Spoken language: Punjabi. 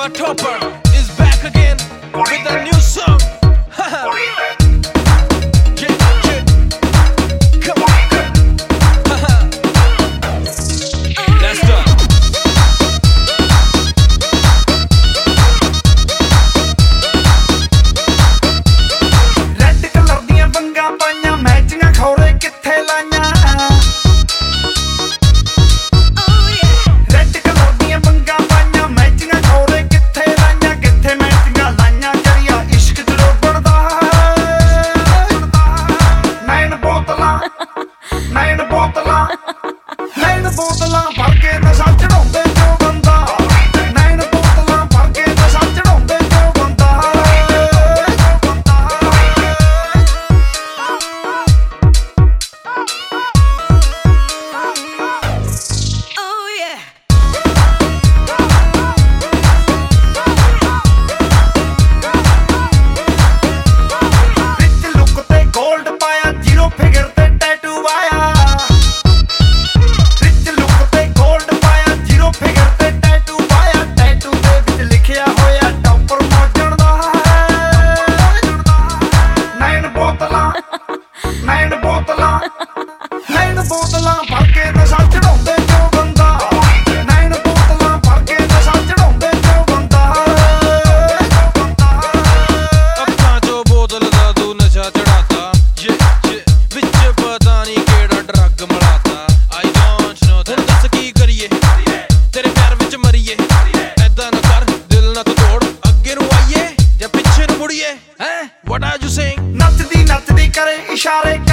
Noah Topper is back again with a new song. Come on. Let's go. Red color ਦੀਆਂ ਬੰਗਾਂ ਪਾਈਆਂ ਮੈਚੀਆਂ ਖੌਰੇ ਕਿੱਥੇ ਲਾਈਆਂ ਬੋਤਲਾਂ ਭਰ ਕੇ ਨਸ਼ਾ ਚੜਾਉਂਦੇ ਜੋ ਬੰਦਾ ਨੈਣ ਬੋਤਲਾਂ ਭਰ ਕੇ ਨਸ਼ਾ ਚੜਾਉਂਦੇ ਜੋ ਬੰਦਾ ਵਿੱਚ ਲੁੱਕ ਤੇ ਗੋਲਡ ਪਾਇਆ ਜ਼ੀਰੋ ਫਿਗਰ ਤੇ ਟੈਟੂ ਆਇਆ ਬੋਤਲਾਂ ਭਰ ਕੇ ਨਸ਼ਾ ਚੜਾਉਂਦੇ ਜੋ ਬੰਦਾ ਨੈਣ ਬੋਤਲਾਂ ਭਰ ਕੇ ਨਸ਼ਾ ਚੜਾਉਂਦੇ ਜੋ ਬੰਦਾ ਅੱਖਾਂ ਚੋਂ ਬੋਤਲ ਦਾ ਤੂੰ ਨਸ਼ਾ ਚੜਾਤਾ ਵਿੱਚ ਪਤਾ ਨਹੀਂ ਕਿਹੜਾ ਡਰੱਗ ਮਲਾਤਾ I don't know ਹੁਣ ਦੱਸ ਕੀ ਕਰੀਏ ਤੇਰੇ ਪਿਆਰ ਵਿੱਚ ਮਰੀਏ ਐਦਾਂ ਨਾ ਕਰ ਦਿਲ ਨਾ ਤੂੰ ਤੋੜ ਅੱਗੇ ਨੂੰ ਆਈਏ ਜਾਂ ਪਿੱਛੇ ਨੂੰ ਮੁੜੀਏ ਹੈਂ What are you saying ਨੱਚਦੀ ਨੱਚਦੀ ਕਰੇ ਇਸ਼ਾਰੇ